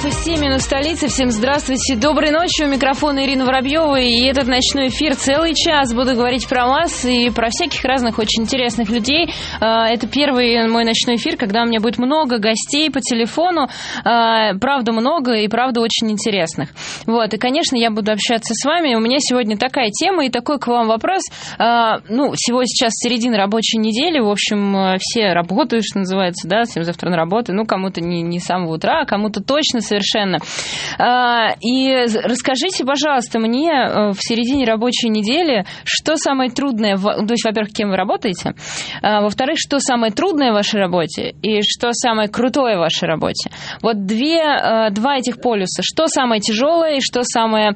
часов и 7 минут в столице. Всем здравствуйте, доброй ночи. У микрофона Ирина Воробьева. И этот ночной эфир целый час. Буду говорить про вас и про всяких разных очень интересных людей. Это первый мой ночной эфир, когда у меня будет много гостей по телефону. Правда много и правда очень интересных. Вот. И, конечно, я буду общаться с вами. У меня сегодня такая тема и такой к вам вопрос. Сегодня сейчас середина рабочей недели. В общем, все работают, что называется, да, всем завтра на работу. Кому-то не с самого утра, а кому-то точно совершенно. И расскажите, пожалуйста, мне в середине рабочей недели, что самое трудное, то есть, во-первых, кем вы работаете, во-вторых, что самое трудное в вашей работе и что самое крутое в вашей работе. Вот два этих полюса. Что самое тяжелое и что самое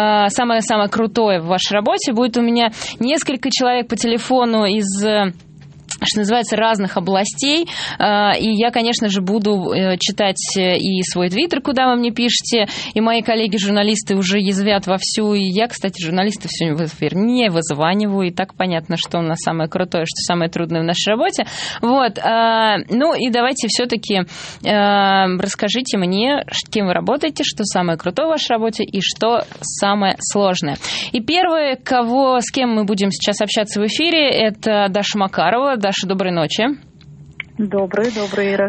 крутое в вашей работе. Будет у меня несколько человек по телефону из, что называется, разных областей. И я, конечно же, буду читать и свой твиттер, куда вы мне пишете, и мои коллеги-журналисты уже язвят вовсю. И я, кстати, журналистов сегодня в эфир не вызваниваю, и так понятно, что у нас самое крутое, что самое трудное в нашей работе. Вот. И давайте все-таки расскажите мне, кем вы работаете, что самое крутое в вашей работе и что самое сложное. И первое, с кем мы будем сейчас общаться в эфире, это Даша Макарова. Даша, доброй ночи. Добрый, Ира.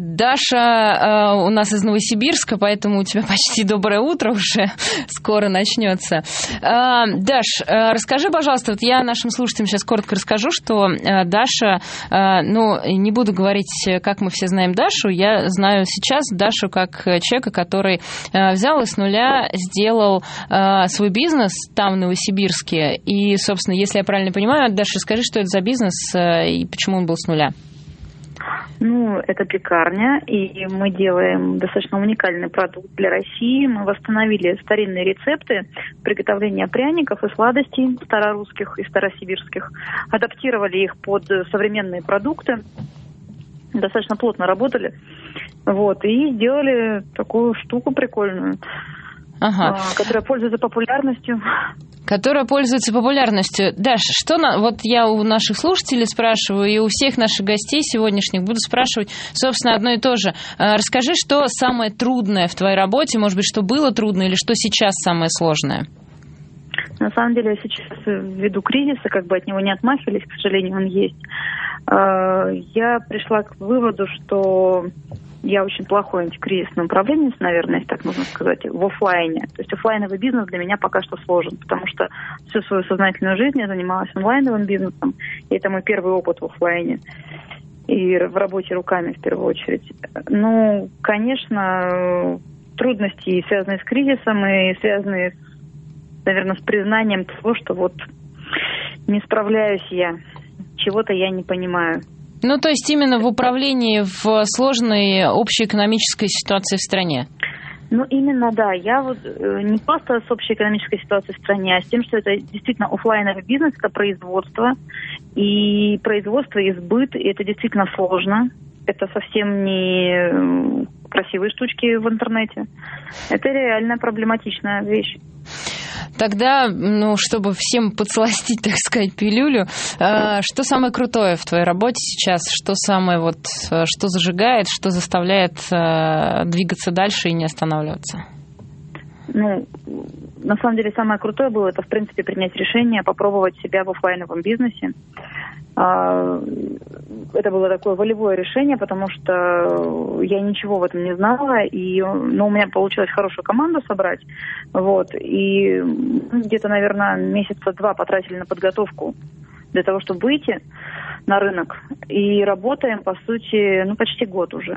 Даша у нас из Новосибирска, поэтому у тебя почти доброе утро уже скоро начнется. Даш, расскажи, пожалуйста, вот я нашим слушателям сейчас коротко расскажу, что Даша, не буду говорить, как мы все знаем Дашу, я знаю сейчас Дашу как человека, который взял и с нуля сделал свой бизнес там, в Новосибирске. И, собственно, если я правильно понимаю, Даша, скажи, что это за бизнес и почему он был с нуля? Это пекарня, и мы делаем достаточно уникальный продукт для России. Мы восстановили старинные рецепты приготовления пряников и сладостей старорусских и старосибирских, адаптировали их под современные продукты, достаточно плотно работали, и сделали такую штуку прикольную, которая пользуется популярностью. Которая пользуется популярностью. Даша, вот я у наших слушателей спрашиваю, и у всех наших гостей сегодняшних буду спрашивать, собственно, одно и то же. Расскажи, что самое трудное в твоей работе, может быть, что было трудно, или что сейчас самое сложное? На самом деле, сейчас ввиду кризиса, от него не отмахивались, к сожалению, он есть. Я пришла к выводу, что я очень плохой антикризисный управленец, наверное, если так можно сказать, в офлайне. То есть офлайновый бизнес для меня пока что сложен, потому что всю свою сознательную жизнь я занималась онлайновым бизнесом, и это мой первый опыт в офлайне и в работе руками в первую очередь. Конечно, трудности, связанные с кризисом и связанные, наверное, с признанием того, что не справляюсь я, чего-то я не понимаю. То есть именно в управлении в сложной общей экономической ситуации в стране? Именно, да. Я не просто с общей экономической ситуацией в стране, а с тем, что это действительно офлайновый бизнес, это производство. И производство, и сбыт, и это действительно сложно. Это совсем не красивые штучки в интернете. Это реально проблематичная вещь. Тогда, чтобы всем подсластить, так сказать, пилюлю, что самое крутое в твоей работе сейчас? Что самое что зажигает, что заставляет двигаться дальше и не останавливаться? На самом деле, самое крутое было это, в принципе, принять решение, попробовать себя в офлайновом бизнесе. Это было такое волевое решение, потому что я ничего в этом не знала, и у меня получилось хорошую команду собрать, и где-то, наверное, месяца 2 потратили на подготовку для того, чтобы выйти на рынок, и работаем, по сути, почти год уже.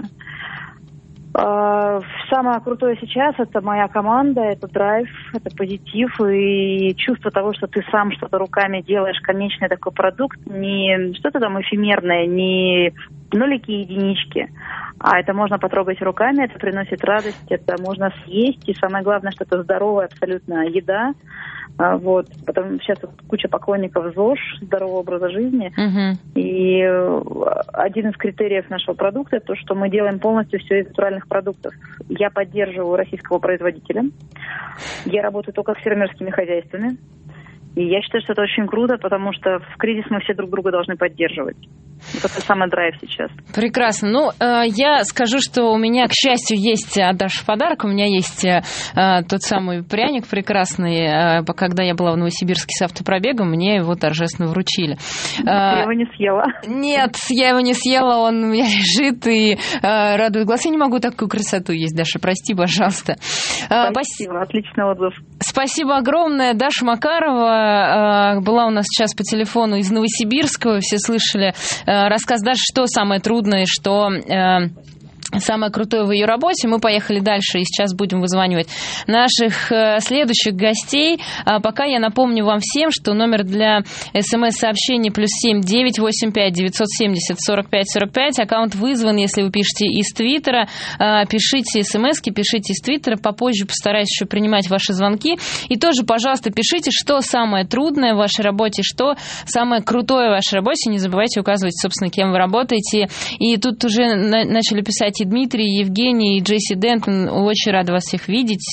Самое крутое сейчас — это моя команда, это драйв, это позитив и чувство того, что ты сам что-то руками делаешь, конечный такой продукт, не что-то там эфемерное, не нолики и единички, а это можно потрогать руками, это приносит радость, это можно съесть, и самое главное, что это здоровая абсолютно еда. Потом сейчас куча поклонников ЗОЖ, здорового образа жизни. И один из критериев нашего продукта — это то, что мы делаем полностью все из натуральных продуктов. Я поддерживаю российского производителя. Я работаю только с фермерскими хозяйствами. И я считаю, что это очень круто, потому что в кризис мы все друг друга должны поддерживать. Вот это самый драйв сейчас. Прекрасно. Ну, я скажу, что у меня, к счастью, есть от Даши подарок. У меня есть тот самый пряник прекрасный. Когда я была в Новосибирске с автопробегом, мне его торжественно вручили. Ты его не съела? Нет, я его не съела, он у меня лежит и радует глаз. Я не могу такую красоту есть, Даша, прости, пожалуйста. Спасибо, отличный отзыв. Спасибо огромное. Даша Макарова была у нас сейчас по телефону из Новосибирска. Вы все слышали рассказ Даши, что самое трудное, что самое крутое в ее работе. Мы поехали дальше и сейчас будем вызванивать наших следующих гостей. Пока я напомню вам всем, что номер для СМС-сообщений +7 985 970 45 45. Аккаунт вызван, если вы пишете из Твиттера. Пишите СМСки, пишите из Твиттера. Попозже постараюсь еще принимать ваши звонки. И тоже, пожалуйста, пишите, что самое трудное в вашей работе, что самое крутое в вашей работе. Не забывайте указывать, собственно, кем вы работаете. И тут уже начали писать и Дмитрий, и Евгений, и Джесси Дентон. Очень рада вас всех видеть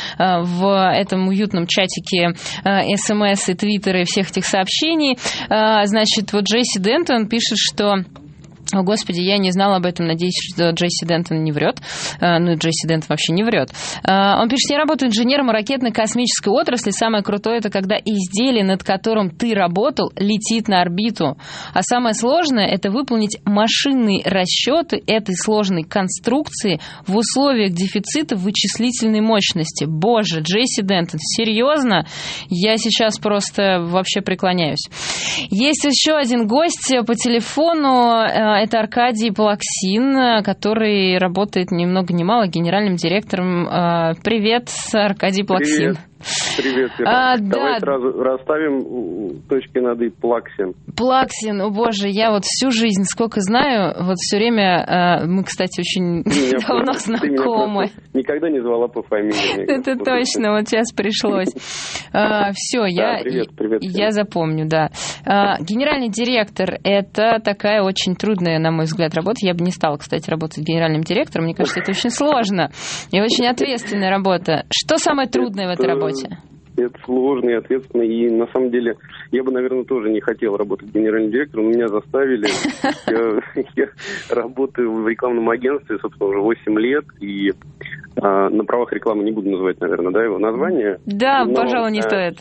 в этом уютном чатике СМС и Твиттера и всех этих сообщений. Значит, вот Джесси Дентон пишет, что... О, Господи, я не знала об этом. Надеюсь, что Джесси Дентон не врет. Ну, Джесси Дентон вообще не врет. Он пишет: я работаю инженером ракетно-космической отрасли. Самое крутое — это когда изделие, над которым ты работал, летит на орбиту. А самое сложное — это выполнить машинные расчеты этой сложной конструкции в условиях дефицита вычислительной мощности. Боже, Джесси Дентон, серьезно? Я сейчас просто вообще преклоняюсь. Есть еще один гость по телефону. Это Аркадий Плаксин, который работает ни много ни мало генеральным директором. Привет, Аркадий Плаксин. Привет. Давай сразу расставим точки над «и». Плаксин. Плаксин, о боже, я вот всю жизнь, сколько знаю, вот все время, мы, кстати, очень давно знакомы. Ты никогда не звала по фамилии. Это точно, вот сейчас пришлось. Все, я запомню, да. Генеральный директор — это такая очень трудная, на мой взгляд, работа. Я бы не стала, кстати, работать генеральным директором. Мне кажется, это очень сложно и очень ответственная работа. Что самое трудное в этой работе? Это сложно и ответственно, и на самом деле я бы, наверное, тоже не хотел работать генеральным директором, но меня заставили. Я работаю в рекламном агентстве, собственно, уже 8 лет, и на правах рекламы не буду называть, наверное, да, его название. Да, пожалуй, не стоит.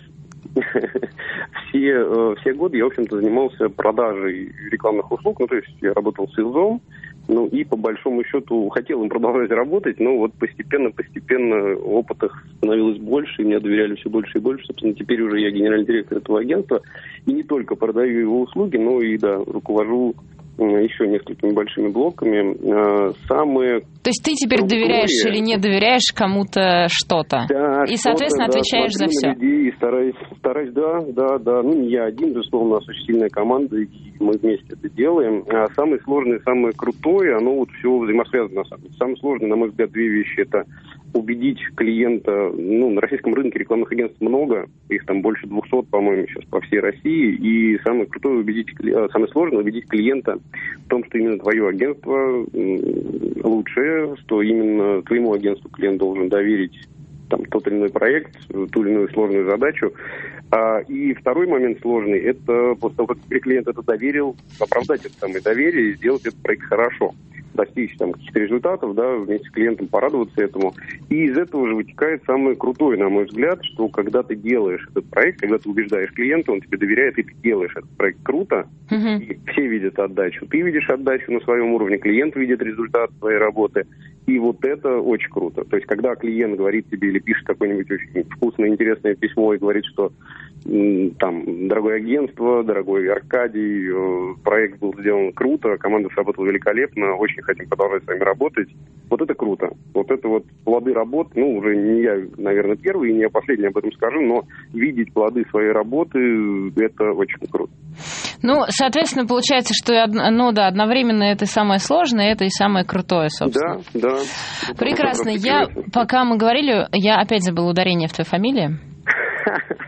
Все годы я, в общем-то, занимался продажей рекламных услуг, ну, то есть я работал сейлзом, ну, и по большому счету хотел им продолжать работать, но вот постепенно опыта становилось больше, и мне доверяли все больше и больше. Собственно, теперь уже я генеральный директор этого агентства, и не только продаю его услуги, но и, да, руковожу еще несколькими большими блоками. То есть ты теперь доверяешь или не доверяешь кому-то что-то? Да, и, соответственно, отвечаешь за все. Людей и стараюсь, да. Ну, не я один, безусловно, у нас очень сильная команда, и мы вместе это делаем. А самое сложное, самое крутое, оно вот все взаимосвязано, на самом деле. Самое сложное, на мой взгляд, две вещи. Это убедить клиента, ну, на российском рынке рекламных агентств много, их там больше 200, по-моему, сейчас по всей России, и самое крутое самое сложное убедить клиента в том, что именно твое агентство лучшее, что именно твоему агентству клиент должен доверить там тот или иной проект, ту или иную сложную задачу. И второй момент сложный, это после того, как клиент это доверил, оправдать это самое доверие и сделать этот проект хорошо, достичь там каких-то результатов, да, вместе с клиентом порадоваться этому. И из этого же вытекает самое крутое, на мой взгляд, что когда ты делаешь этот проект, когда ты убеждаешь клиента, он тебе доверяет, и ты делаешь этот проект круто, и все видят отдачу. Ты видишь отдачу на своем уровне, клиент видит результат своей работы, и вот это очень круто. То есть, когда клиент говорит тебе или пишет какое-нибудь очень вкусное, интересное письмо и говорит, что там, дорогое агентство, дорогой Аркадий, проект был сделан круто, команда сработала великолепно, очень хотим продолжать с вами работать. Вот это круто. Вот это вот плоды работы, ну, уже не я, наверное, первый и не я последний об этом скажу, но видеть плоды своей работы, это очень круто. Ну, соответственно, получается, что одновременно это самое сложное, это и самое крутое, собственно. Да. Прекрасно. Пока мы говорили, я опять забыла ударение в твоей фамилии.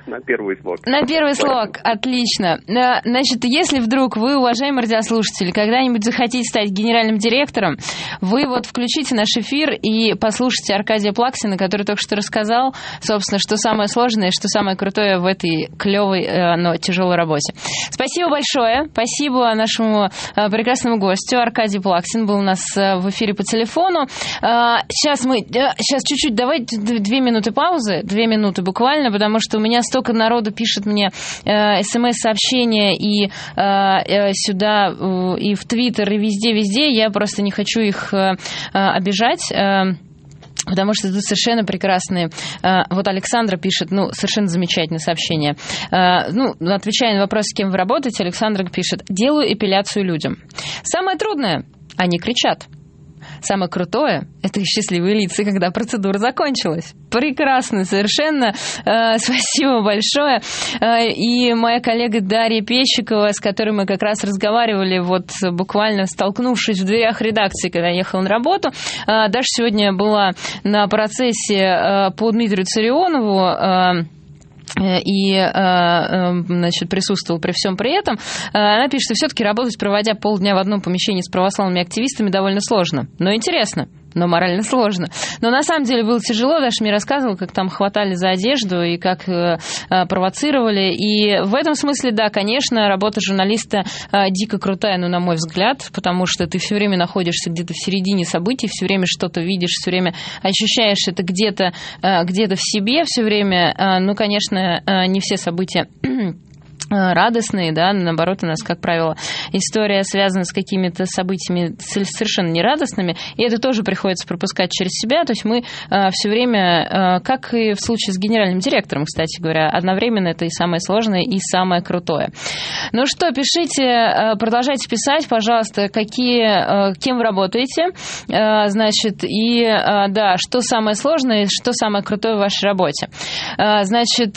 На первый слог. На первый слог, отлично. Значит, если вдруг вы, уважаемые радиослушатели, когда-нибудь захотите стать генеральным директором, вы вот включите наш эфир и послушайте Аркадия Плаксина, который только что рассказал, собственно, что самое сложное, что самое крутое в этой клевой, но тяжелой работе. Спасибо большое. Спасибо нашему прекрасному гостю. Аркадий Плаксин был у нас в эфире по телефону. Сейчас чуть-чуть, давайте 2 минуты паузы, 2 минуты буквально, потому что у меня столько народу пишет мне смс-сообщения и сюда, и в Твиттер, и везде. Я просто не хочу их обижать. Потому что тут совершенно прекрасные... Вот Александра пишет, совершенно замечательное сообщение. Отвечая на вопрос, с кем вы работаете, Александра пишет: делаю эпиляцию людям. Самое трудное — они кричат. Самое крутое — это счастливые лица, когда процедура закончилась. Прекрасно, совершенно. Спасибо большое. И моя коллега Дарья Пещикова, с которой мы как раз разговаривали, вот буквально столкнувшись в дверях редакции, когда я ехала на работу. Даша сегодня была на процессе по Дмитрию Царионову, и, значит, присутствовал при всем при этом. Она пишет, что все-таки работать, проводя полдня в одном помещении с православными активистами, довольно сложно. Но интересно, но морально сложно. Но на самом деле было тяжело. Даша мне рассказывала, как там хватали за одежду и как провоцировали. И в этом смысле, да, конечно, работа журналиста дико крутая, на мой взгляд, потому что ты все время находишься где-то в середине событий, все время что-то видишь, все время ощущаешь это где-то в себе, все время, конечно, не все события радостные, да, наоборот, у нас, как правило, история связана с какими-то событиями совершенно нерадостными, и это тоже приходится пропускать через себя, то есть мы все время, как и в случае с генеральным директором, кстати говоря, одновременно это и самое сложное, и самое крутое. Ну что, пишите, продолжайте писать, пожалуйста, кем вы работаете, значит, и, да, что самое сложное, что самое крутое в вашей работе. Значит,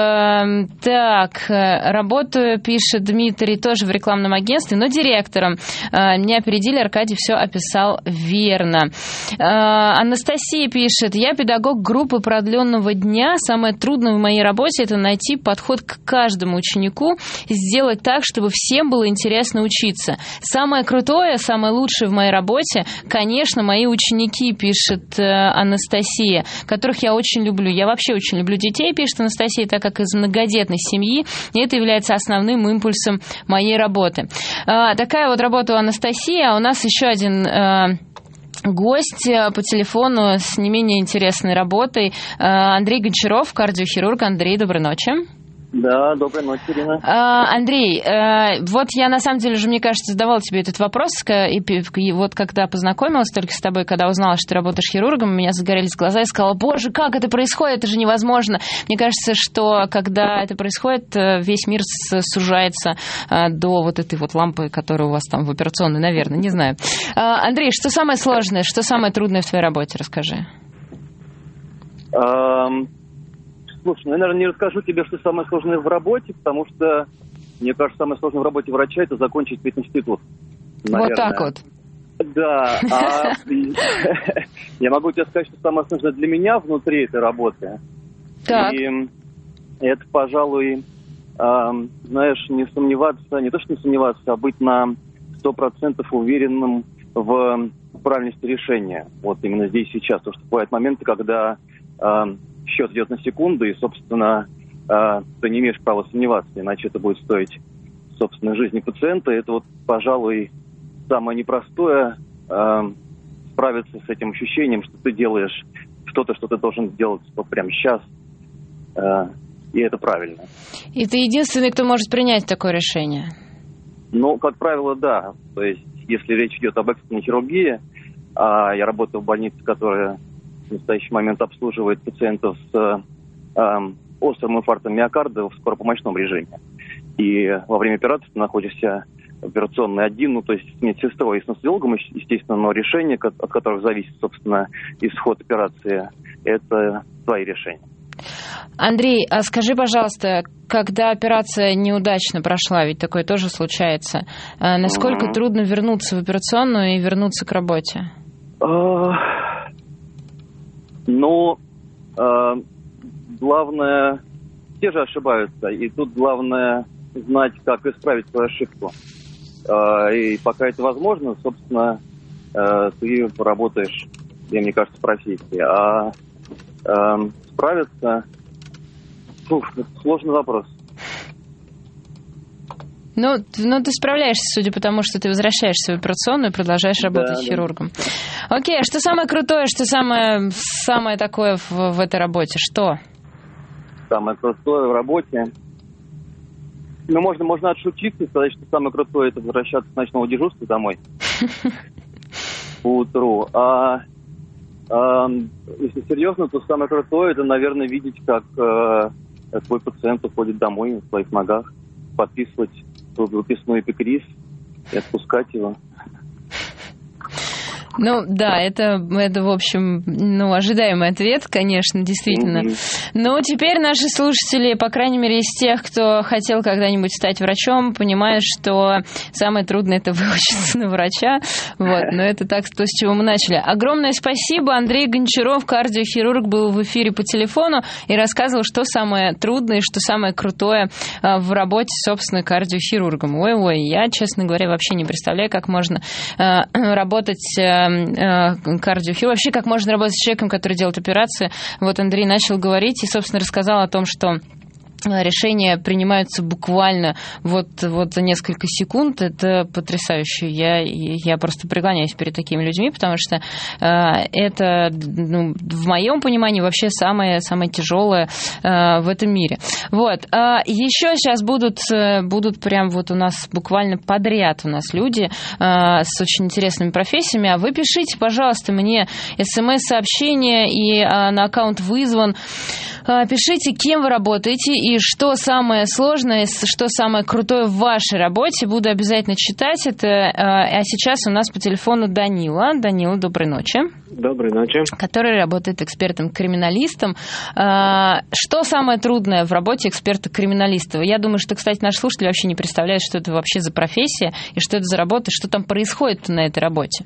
так, работаю, пишет Дмитрий, тоже в рекламном агентстве, но директором. Меня опередили, Аркадий все описал верно. Анастасия пишет: я педагог группы продленного дня. Самое трудное в моей работе — это найти подход к каждому ученику, сделать так, чтобы всем было интересно учиться. Самое крутое, самое лучшее в моей работе, конечно, мои ученики, пишет Анастасия, которых я очень люблю. Я вообще очень люблю детей, пишет Анастасия, так как из многодетной семьи, и это является основным импульсом моей работы. Такая вот работа у Анастасии, а у нас еще один гость по телефону с не менее интересной работой. Андрей Гончаров, кардиохирург. Андрей, доброй ночи. Да, доброй ночи, Ирина. Андрей, вот я на самом деле уже, мне кажется, задавала тебе этот вопрос, и вот когда познакомилась только с тобой, когда узнала, что ты работаешь хирургом, у меня загорелись глаза, и сказала: боже, как это происходит, это же невозможно. Мне кажется, что когда это происходит, весь мир сужается до вот этой вот лампы, которая у вас там в операционной, наверное, не знаю. Андрей, что самое сложное, что самое трудное в твоей работе, расскажи. Слушай, я, наверное, не расскажу тебе, что самое сложное в работе, потому что, мне кажется, самое сложное в работе врача — это закончить пединститут. Вот так вот. Да. Я могу тебе сказать, что самое сложное для меня внутри этой работы. Так. И это, пожалуй, знаешь, не то, что не сомневаться, а быть на 100% уверенным в правильности решения. Вот именно здесь сейчас. Потому что бывают моменты, когда счет идет на секунду, и, собственно, ты не имеешь права сомневаться, иначе это будет стоить собственной жизни пациента. Это вот, пожалуй, самое непростое — справиться с этим ощущением, что ты делаешь что-то, что ты должен сделать вот прямо сейчас, и это правильно. И ты единственный, кто может принять такое решение? Ну, как правило, да. То есть, если речь идет об экстренной хирургии, я работаю в больнице, которая в настоящий момент обслуживает пациентов с острым инфарктом миокарда в скоропомощном режиме. И во время операции ты находишься в операционной один, то есть с медсестрой и с анестезиологом, естественно, но решение, от которых зависит, собственно, исход операции, это твои решения. Андрей, а скажи, пожалуйста, когда операция неудачно прошла, ведь такое тоже случается, насколько трудно вернуться в операционную и вернуться к работе? Главное все же ошибаются, и тут главное знать, как исправить свою ошибку. И пока это возможно, собственно, ты работаешь, мне кажется, в профессии. А справиться, это сложный вопрос. Ну, ты справляешься, судя по тому, что ты возвращаешься в операционную и продолжаешь работать хирургом. Окей, а что самое крутое, что самое такое в этой работе? Что? Самое крутое в работе? Ну, можно отшутиться и сказать, что самое крутое — это возвращаться с ночного дежурства домой по утру. Если серьезно, то самое крутое — это, наверное, видеть, как твой пациент уходит домой на своих ногах, подписывать выписной эпикриз и отпускать его. Ну, да, это в общем, ожидаемый ответ, конечно, действительно. Но теперь наши слушатели, по крайней мере, из тех, кто хотел когда-нибудь стать врачом, понимают, что самое трудное — это выучиться на врача. Вот, но это так, то, с чего мы начали. Огромное спасибо. Андрей Гончаров, кардиохирург, был в эфире по телефону и рассказывал, что самое трудное и что самое крутое в работе, собственно, кардиохирургом. Ой, я, честно говоря, вообще не представляю, как можно работать кардиохирург. Вообще, как можно работать с человеком, который делает операции. Вот Андрей начал говорить и, собственно, рассказал о том, что решения принимаются буквально вот за несколько секунд. Это потрясающе. Я просто преклоняюсь перед такими людьми, потому что это, в моем понимании, вообще самое тяжелое в этом мире. Вот. Еще сейчас будут прям вот у нас буквально подряд у нас люди с очень интересными профессиями. А вы пишите, пожалуйста, мне смс-сообщение и на аккаунт вызван. Пишите, кем вы работаете и что самое сложное, что самое крутое в вашей работе. Буду обязательно читать это. А сейчас у нас по телефону Данила. Данила, доброй ночи. Доброй ночи. Который работает экспертом-криминалистом. Что самое трудное в работе эксперта-криминалиста? Я думаю, что, кстати, наши слушатели вообще не представляют, что это вообще за профессия и что это за работа, что там происходит на этой работе.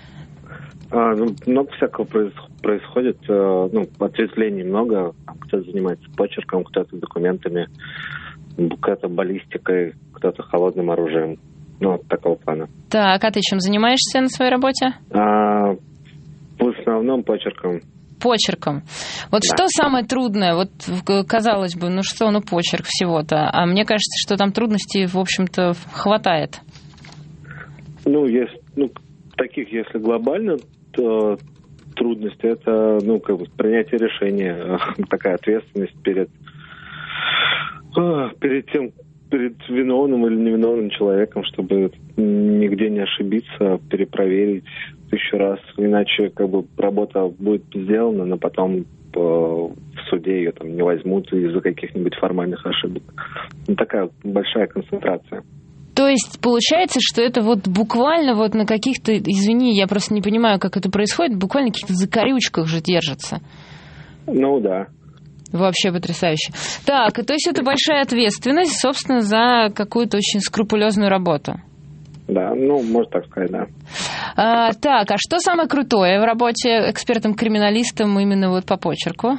Много всякого происходит, ответвлений много. Кто-то занимается почерком, кто-то документами, кто-то баллистикой, кто-то холодным оружием. Вот такого плана. Так, а ты чем занимаешься на своей работе? В основном почерком. Почерком. Вот да. Что самое трудное? Вот, казалось бы, почерк всего-то. А мне кажется, что там трудностей, в общем-то, хватает. Таких, если глобально, то трудности — это, принятие решения, такая ответственность перед виновным или невиновным человеком, чтобы нигде не ошибиться, перепроверить 1000 раз, иначе работа будет сделана, но потом в суде ее не возьмут из-за каких-нибудь формальных ошибок. Такая большая концентрация. То есть получается, что это буквально на каких-то, извини, я просто не понимаю, как это происходит, буквально каких-то закорючках же держится. Да. Вообще потрясающе. Так, то есть это большая ответственность, собственно, за какую-то очень скрупулезную работу. Да, можно так сказать, да. Так, а что самое крутое в работе экспертом-криминалистом именно по почерку?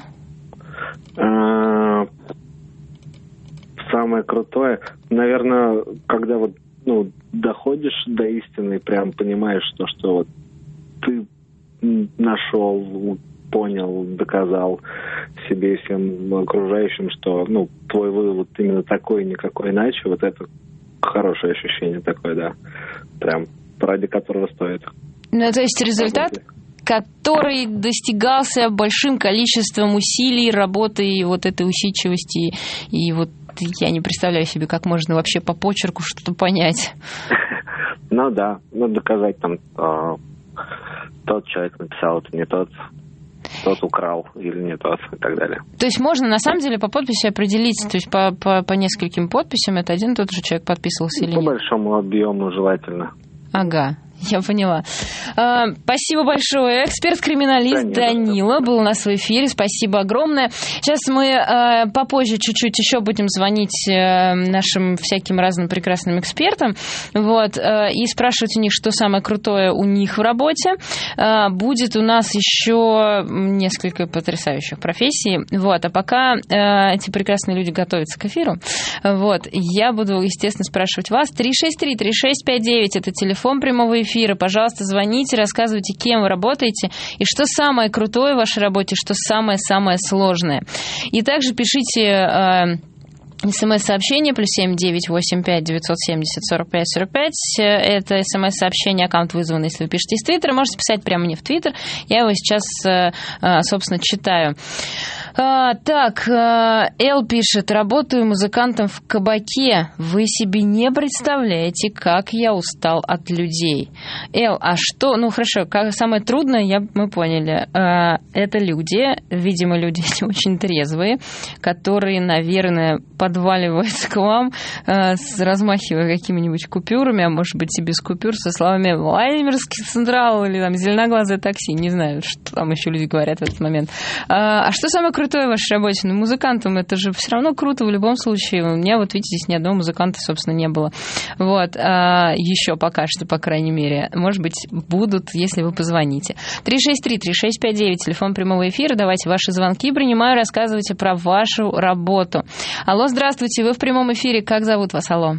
Самое крутое, наверное, когда доходишь до истины, прям понимаешь, что ты нашел, понял, доказал себе и всем окружающим, что твой вывод именно такой, никакой иначе. Вот это хорошее ощущение такое, да. Прям ради которого стоит. То есть результат, который достигался большим количеством усилий, работы и этой усидчивости, и я не представляю себе, как можно вообще по почерку что-то понять. Да, доказать тот человек написал, это не тот украл или не тот, и так далее. То есть можно на самом деле по подписи определить, то есть по нескольким подписям это один и тот же человек подписывался или нет? По большому объему желательно. Ага, Я поняла. Спасибо большое. Эксперт-криминалист Данила был у нас в эфире. Спасибо огромное. Сейчас мы попозже чуть-чуть еще будем звонить нашим всяким разным прекрасным экспертам, вот, и спрашивать у них, что самое крутое у них в работе. Будет у нас еще несколько потрясающих профессий. Вот, а пока эти прекрасные люди готовятся к эфиру, вот, я буду, естественно, спрашивать вас. 363-3659 это телефон прямого эфира. Пожалуйста, звоните, рассказывайте, кем вы работаете и что самое крутое в вашей работе, что самое-самое сложное. И также пишите СМС-сообщение +7 985 970 45 45. Это СМС-сообщение, аккаунт вызван, если вы пишете из Твиттера. Можете писать прямо мне в Твиттер. Я его сейчас, собственно, читаю. Так, Эл пишет: работаю музыкантом в кабаке. Вы себе не представляете, как я устал от людей. Эл, а что? Ну, хорошо, самое трудное, мы поняли. Это люди, видимо, люди очень трезвые, которые, наверное, подваливаются к вам, размахивая какими-нибудь купюрами, а может быть и без купюр, со словами «Владимирский Централ» или там «Зеленоглазое такси». Не знаю, что там еще люди говорят в этот момент. А что самое крутое в вашей работе? Ну, музыкантам это же все равно круто в любом случае. У меня, вот видите, здесь ни одного музыканта, собственно, не было. Вот. Еще пока что, по крайней мере. Может быть, будут, если вы позвоните. 363-3659, телефон прямого эфира. Давайте ваши звонки принимаю, рассказывайте про вашу работу. Алло, здравствуйте, вы в прямом эфире. Как зовут вас? Алло.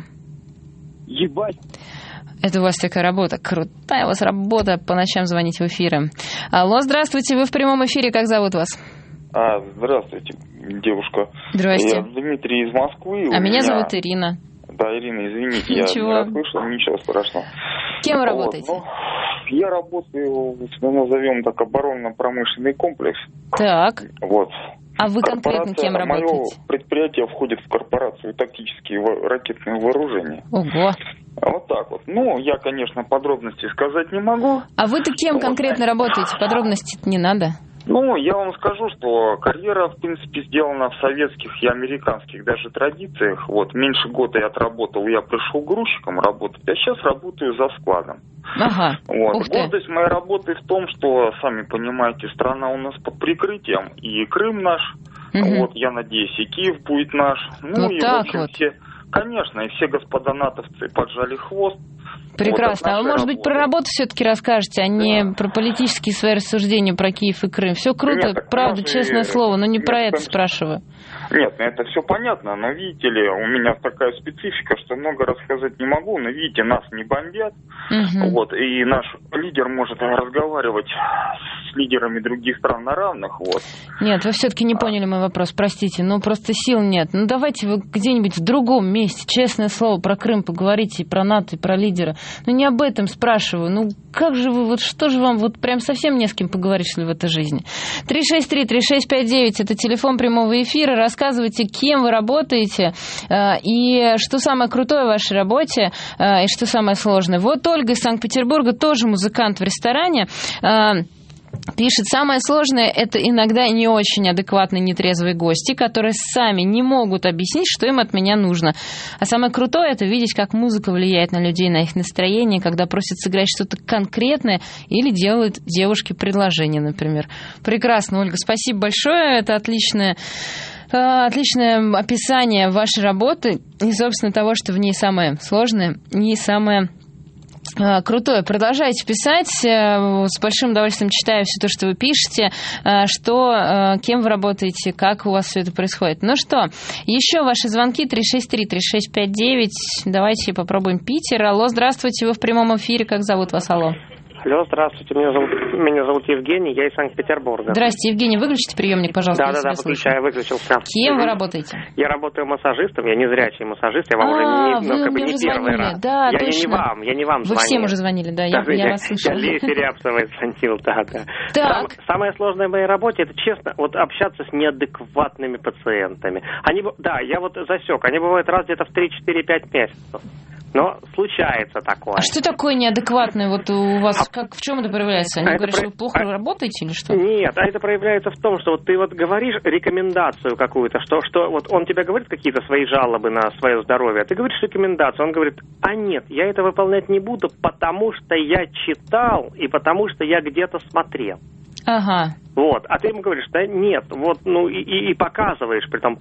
Ебать. Это у вас такая работа. Крутая у вас работа, по ночам звонить в эфиры. Алло, здравствуйте, вы в прямом эфире. Как зовут вас? Здравствуйте, девушка. Здрасте. Я Дмитрий из Москвы. Меня зовут Ирина. Да, Ирина, извините, ничего. Я не расслышал, ничего страшного. Кем вы работаете? Я работаю, назовем так, оборонно-промышленный комплекс. Так. Вот. А вы конкретно кем работаете? Мое предприятие входит в корпорацию тактические ракетные вооружения. Ого. Вот так вот. Ну, я, конечно, подробности сказать не могу. А вы-то кем конкретно работаете? Подробностей не надо. Ну, я вам скажу, что карьера, в принципе, сделана в советских и американских даже традициях. Вот, меньше года я отработал, я пришел грузчиком работать, а сейчас работаю за складом. Ага. Вот. Гордость моей работы в том, что, сами понимаете, страна у нас под прикрытием, и Крым наш, вот, я надеюсь, и Киев будет наш. Ну и, так в общем, вот. все, конечно, и все господа натовцы поджали хвост. Прекрасно. Вот, а вы, может быть, про работу все-таки расскажете, а не про политические свои рассуждения про Киев и Крым? Все круто, Нет, правда, честное слово, но не про это спрашиваю. Нет, это все понятно, но видите ли, у меня такая специфика, что много рассказать не могу, но видите, нас не бомбят, вот, и наш лидер может разговаривать с лидерами других стран на равных, вот. Нет, вы все-таки не поняли мой вопрос, простите, ну просто сил нет. Ну давайте вы где-нибудь в другом месте, честное слово, про Крым поговорите, и про НАТО, и про лидера. Ну не об этом спрашиваю, ну как же вы, вот что же вам, вот прям совсем не с кем поговорить, что ли, в этой жизни? 363-3659, это телефон прямого эфира, рассказывайте, кем вы работаете, и что самое крутое в вашей работе, и что самое сложное. Вот Ольга из Санкт-Петербурга, тоже музыкант в ресторане, пишет: самое сложное – это иногда не очень адекватные нетрезвые гости, которые сами не могут объяснить, что им от меня нужно. А самое крутое – это видеть, как музыка влияет на людей, на их настроение, когда просят сыграть что-то конкретное или делают девушке предложение, например. Прекрасно, Ольга, спасибо большое. Это отличное описание вашей работы и, собственно, того, что в ней самое сложное и самое крутое. Продолжайте писать. С большим удовольствием читаю все то, что вы пишете, кем вы работаете, как у вас все это происходит. Ну что, еще ваши звонки 363-3659. Давайте попробуем Питер. Алло, здравствуйте, вы в прямом эфире. Как зовут вас? Алло. Алло, здравствуйте, меня зовут Евгений, я из Санкт-Петербурга. Здравствуйте, Евгений, выключите приемник, пожалуйста. Да, выключился. Кем вы работаете? Я работаю массажистом, я незрячий массажист, я вам уже не первый раз. Да, я точно. не вам звонил. Вы всем уже звонили, да, я вас слышала. Я Лесе Рябцевой звонил, да. Так. Самое сложное в моей работе, это честно, вот общаться с неадекватными пациентами. Я вот засек, они бывают раз где-то в 3-4-5 месяцев. Но случается такое. А что такое неадекватное вот у вас? В чем это проявляется? Они говорят, что вы плохо работаете или что? Нет, это проявляется в том, что вот ты вот говоришь рекомендацию какую-то, что вот он тебе говорит какие-то свои жалобы на свое здоровье, а ты говоришь рекомендацию, он говорит, нет, я это выполнять не буду, потому что я читал и потому что я где-то смотрел. Ага. Вот, а ты ему говоришь, да нет, вот, и показываешь,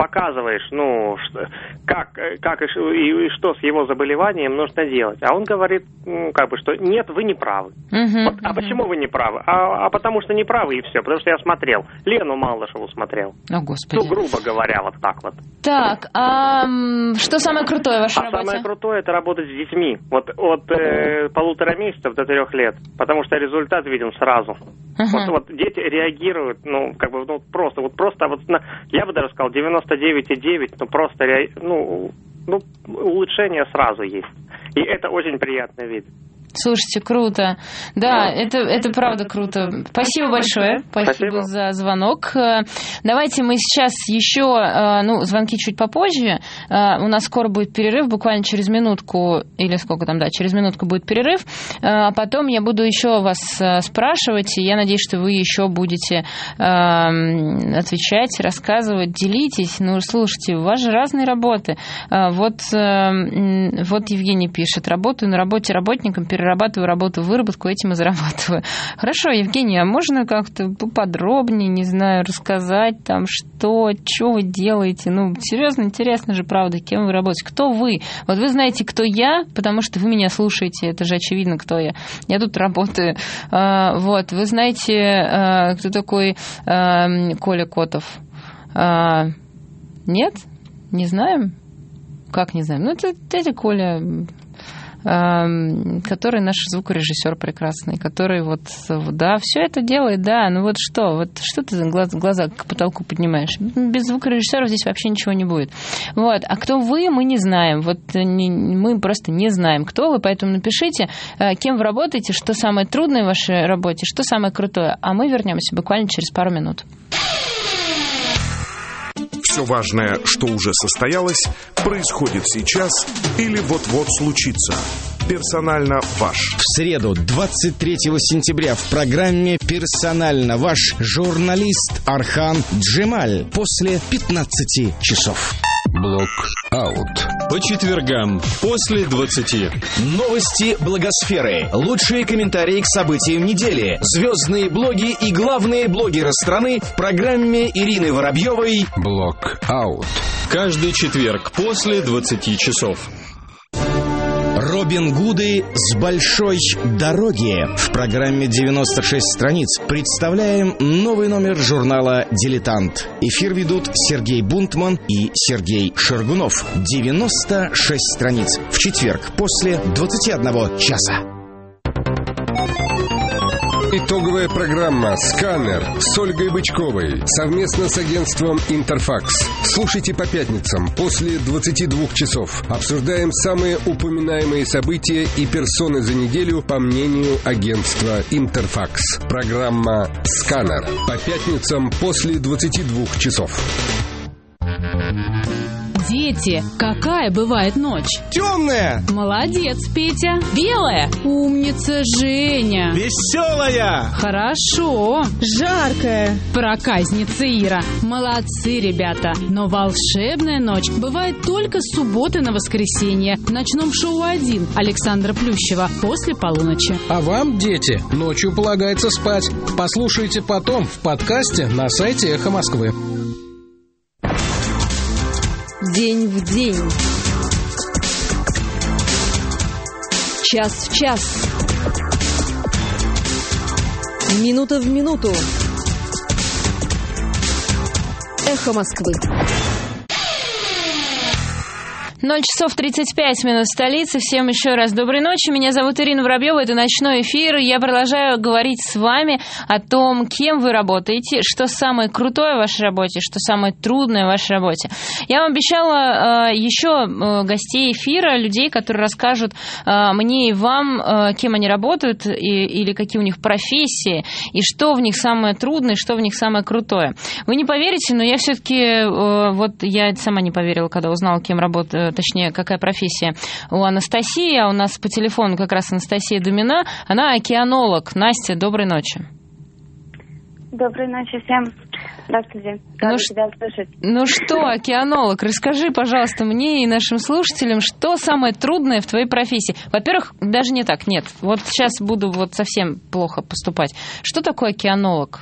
как и что с его заболеванием нужно делать. А он говорит, что нет, вы не правы. Вот, а почему вы не правы? А потому что не правы, и все, потому что я смотрел. Лену Малышеву смотрел. О, Господи. Грубо говоря, вот так вот. Так, а что самое крутое в вашей работе? Самое крутое — это работать с детьми. Вот от 1,5 месяцев до 3 лет, потому что результат виден сразу. Вот дети реагируют, просто, я бы даже сказал, 99,9, просто, улучшение сразу есть. И это очень приятный вид. Слушайте, круто. Да, это правда круто. Спасибо большое. Спасибо за звонок. Давайте мы сейчас еще, звонки чуть попозже. У нас скоро будет перерыв, буквально через минутку, или сколько там, через минутку будет перерыв. А потом я буду еще вас спрашивать, и я надеюсь, что вы еще будете отвечать, рассказывать, делитесь. Слушайте, у вас же разные работы. Вот Евгений пишет, работаю на работе работником, перерабатываю работу в выработку, этим и зарабатываю. Хорошо, Евгений, а можно как-то поподробнее, не знаю, рассказать там, что вы делаете? Серьезно, интересно же, правда, кем вы работаете? Кто вы? Вот вы знаете, кто я, потому что вы меня слушаете, это же очевидно, кто я. Я тут работаю. Вот, вы знаете, кто такой Коля Котов? Нет? Не знаем? Как не знаем? Это дядя Коля, который наш звукорежиссер прекрасный, который все это делает, да, что ты глаза к потолку поднимаешь? Без звукорежиссера здесь вообще ничего не будет. Вот, а кто вы, мы не знаем, мы просто не знаем, кто вы, поэтому напишите, кем вы работаете, что самое трудное в вашей работе, что самое крутое, а мы вернемся буквально через пару минут. Все важное, что уже состоялось, происходит сейчас или вот-вот случится. Персонально ваш. В среду, 23 сентября, в программе «Персонально ваш» журналист Архан Джемаль после 15 часов. Блок-аут. По четвергам после 20. Новости блогосферы. Лучшие комментарии к событиям недели. Звездные блоги и главные блогеры страны в программе Ирины Воробьевой Блок-аут. Каждый четверг после 20 часов. Робин Гуды с большой дороги. В программе 96 страниц представляем новый номер журнала «Дилетант». Эфир ведут Сергей Бунтман и Сергей Шергунов. 96 страниц. В четверг после 21 часа. Итоговая программа «Сканер» с Ольгой Бычковой совместно с агентством «Интерфакс». Слушайте по пятницам после 22 часов. Обсуждаем самые упоминаемые события и персоны за неделю по мнению агентства «Интерфакс». Программа «Сканер» по пятницам после 22 часов. Дети, какая бывает ночь? Темная. Молодец, Петя. Белая. Умница, Женя. Веселая. Хорошо. Жаркая. Проказница Ира. Молодцы, ребята. Но волшебная ночь бывает только с субботы на воскресенье. В ночном шоу «1» Александра Плющева после полуночи. А вам, дети, ночью полагается спать. Послушайте потом в подкасте на сайте «Эхо Москвы». День в день. Час в час. Минута в минуту. Эхо Москвы. 0 часов 35 минут в столице. Всем еще раз доброй ночи. Меня зовут Ирина Воробьева. Это ночной эфир. Я продолжаю говорить с вами о том, кем вы работаете, что самое крутое в вашей работе, что самое трудное в вашей работе. Я вам обещала еще гостей эфира, людей, которые расскажут мне и вам, кем они работают, или какие у них профессии, и что в них самое трудное, что в них самое крутое. Вы не поверите, но я все-таки, я сама не поверила, когда узнала, кем работает точнее, какая профессия у Анастасии, а у нас по телефону как раз Анастасия Думина, она океанолог. Настя, доброй ночи. Доброй ночи всем. Здравствуйте. Рада тебя слышать. Ну что, океанолог, расскажи, пожалуйста, мне и нашим слушателям, что самое трудное в твоей профессии? Во-первых, даже не так, нет. Вот сейчас буду вот совсем плохо поступать. Что такое океанолог?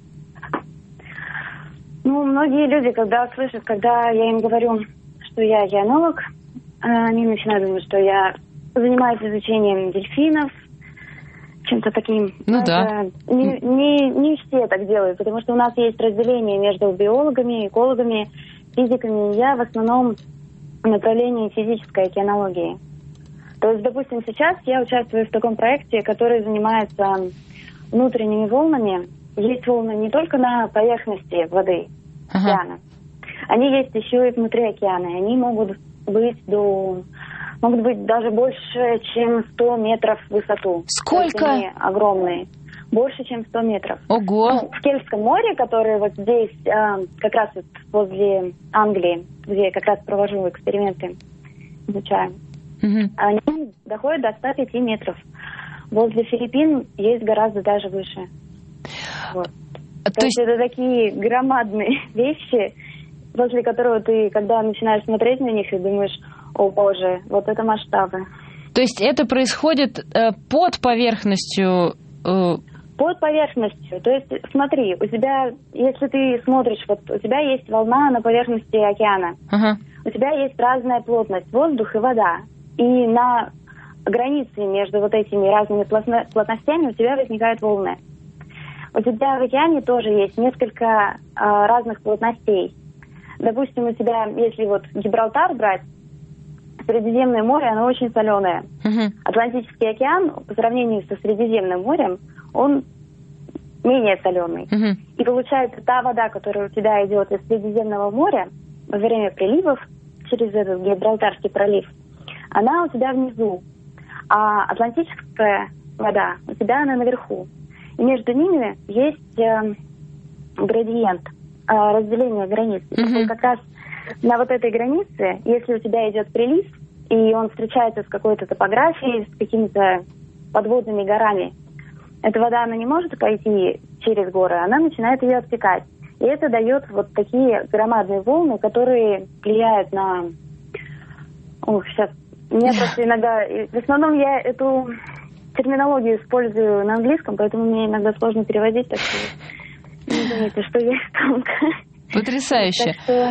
Ну, многие люди, когда слышат, когда я им говорю, что я океанолог, они начинают думать, что я занимаюсь изучением дельфинов, чем-то таким. Ну да. Не все так делают, потому что у нас есть разделение между биологами, экологами, физиками. Я в основном в направлении физической океанологии. То есть, допустим, сейчас я участвую в таком проекте, который занимается внутренними волнами. Есть волны не только на поверхности воды, океана. Они есть еще и внутри океана. Они могут быть даже больше, чем 100 метров в высоту. Сколько? Они огромные. Больше, чем 100 метров. Ого! Ну, в Кельтском море, которое вот здесь, как раз вот возле Англии, где я как раз провожу эксперименты, изучаю, они доходят до 105 метров. Возле Филиппин есть гораздо даже выше. Вот. То есть это такие громадные вещи, после которого ты, когда начинаешь смотреть на них, и думаешь: о боже, вот это масштабы. То есть это происходит под поверхностью? Под поверхностью. То есть смотри, у тебя, если ты смотришь, вот у тебя есть волна на поверхности океана. У тебя есть разная плотность, воздух и вода. И на границе между вот этими разными плотностями у тебя возникают волны. У тебя в океане тоже есть несколько разных плотностей. Допустим, у тебя, если вот Гибралтар брать, Средиземное море, оно очень соленое. Атлантический океан, по сравнению со Средиземным морем, он менее соленый. И получается, та вода, которая у тебя идет из Средиземного моря во время приливов через этот Гибралтарский пролив, она у тебя внизу. А атлантическая вода у тебя она наверху. И между ними есть градиент, разделение границ. И как раз на вот этой границе, если у тебя идет прилив, и он встречается с какой-то топографией, с какими-то подводными горами, эта вода, она не может пойти через горы, она начинает ее отсекать. И это дает вот такие громадные волны, которые влияют на... сейчас... Меня просто иногда... В основном я эту терминологию использую на английском, поэтому мне иногда сложно переводить, так что не думайте, что я тонко. Потрясающе.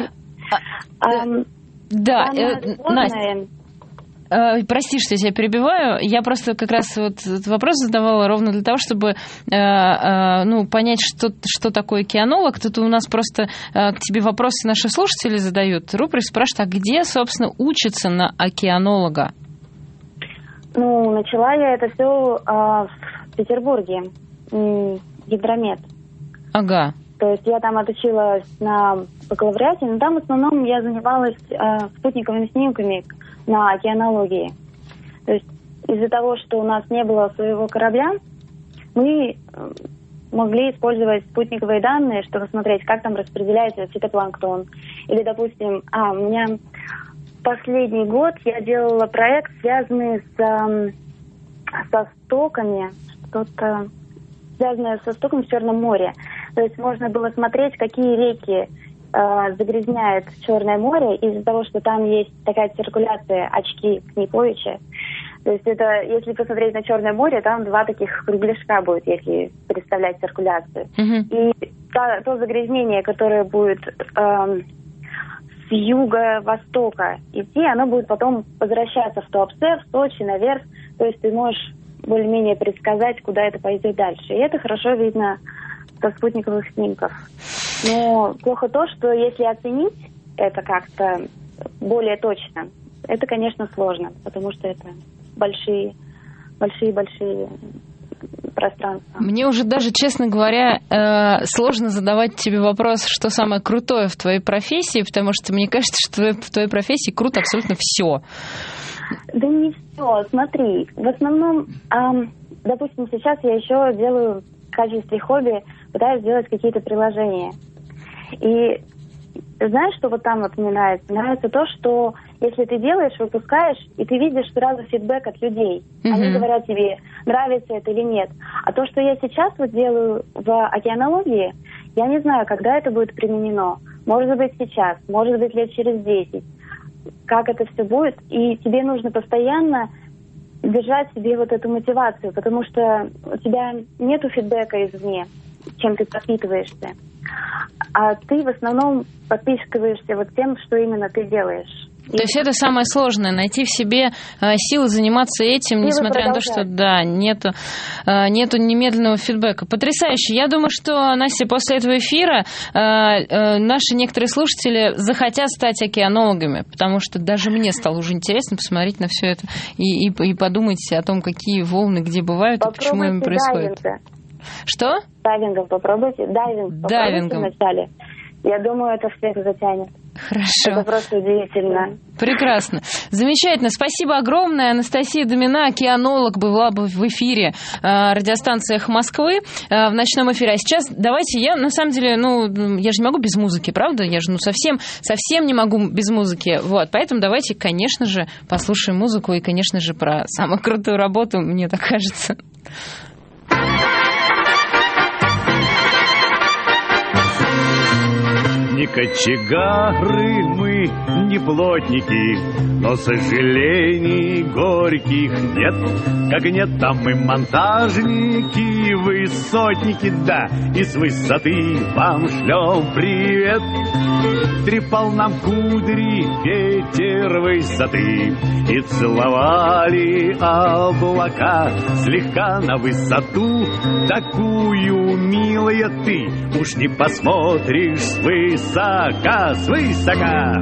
Да, Настя, прости, что я тебя перебиваю. Я просто как раз вот этот вопрос задавала ровно для того, чтобы понять, что такое океанолог. Тут у нас просто к тебе вопросы наши слушатели задают. Руприк спрашивает, а где, собственно, учатся на океанолога? Начала я это все в Петербурге, гидромет. Ага. То есть я там отучилась на бакалавриате, но там в основном я занималась спутниковыми снимками на океанологии. То есть из-за того, что у нас не было своего корабля, мы могли использовать спутниковые данные, чтобы смотреть, как там распределяется фитопланктон. Или, допустим, у меня последний год я делала проект, связанный со стоками, что-то связанное со стоком в Черном море. То есть можно было смотреть, какие реки загрязняет Черное море из-за того, что там есть такая циркуляция, очки Книповича. То есть это, если посмотреть на Черное море, там два таких кругляшка будет, если представлять циркуляцию. И то загрязнение, которое будет с юго-востока идти, оно будет потом возвращаться в Туапсе, в Сочи, наверх. То есть ты можешь более-менее предсказать, куда это пойдет дальше. И это хорошо видно со спутниковых снимков. Но плохо то, что если оценить это как-то более точно, это, конечно, сложно, потому что это большие пространства. Мне уже даже, честно говоря, сложно задавать тебе вопрос, что самое крутое в твоей профессии, потому что мне кажется, что в твоей профессии круто абсолютно все. Да не все. Смотри, в основном, допустим, сейчас я еще делаю в качестве хобби, пытаюсь сделать какие-то приложения. И знаешь, что вот там вот мне нравится? Нравится то, что если ты делаешь, выпускаешь, и ты видишь сразу фидбэк от людей. Они говорят тебе, нравится это или нет. А то, что я сейчас вот делаю в океанологии, я не знаю, когда это будет применено. Может быть сейчас, может быть лет через 10. Как это все будет. И тебе нужно постоянно держать себе вот эту мотивацию, потому что у тебя нету фидбэка извне, чем ты подпитываешься. А ты в основном подпитываешься вот тем, что именно ты делаешь. То есть это самое сложное, найти в себе силы заниматься этим, несмотря на то, что нету немедленного фидбэка. Потрясающе. Я думаю, что, Настя, после этого эфира наши некоторые слушатели захотят стать океанологами, потому что даже мне стало уже интересно посмотреть на все это и подумать о том, какие волны где бывают и почему им происходит. Что? Дайвингом попробуйте. Дайвингом вначале. Я думаю, это всех затянет. Хорошо. Это просто удивительно. Прекрасно. Замечательно. Спасибо огромное. Анастасия Домина, океанолог, была бы в эфире радиостанции «Эхо Москвы» в ночном эфире. А сейчас давайте, я на самом деле, я же не могу без музыки, правда? Я же совсем не могу без музыки. Вот, поэтому давайте, конечно же, послушаем музыку и, конечно же, про самую крутую работу, мне так кажется. Не кочегары мы, не плотники, но сожалений горьких нет. Как нет, там мы монтажники, высотники, да, и с высоты вам шлем привет. Трепал нам кудри ветер высоты, и целовали облака слегка на высоту. Такую, милая, ты уж не посмотришь свысока, свысока.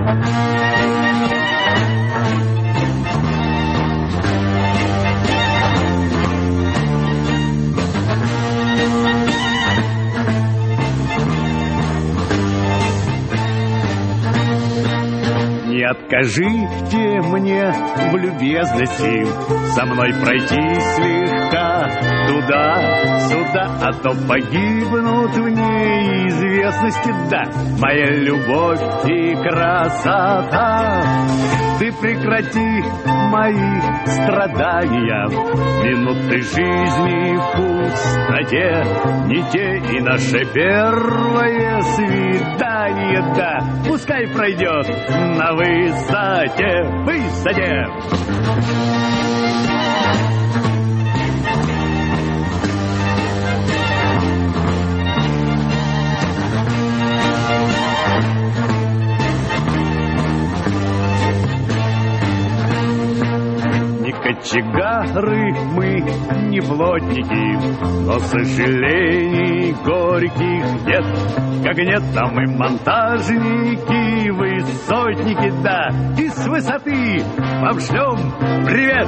Не откажите мне в любезности со мной пройти слегка туда-сюда, а то погибнут в неизвестности, да, моя любовь и красота. Ты прекрати мои страдания, минуты жизни в пустоте, не те и наше первое свидание, да, пускай пройдет на высоте, высоте. Не кочегары мы, не плотники, но сожалений горьких нет. Как нет, там и монтажники, высотники, да, и с высоты вам шлем привет.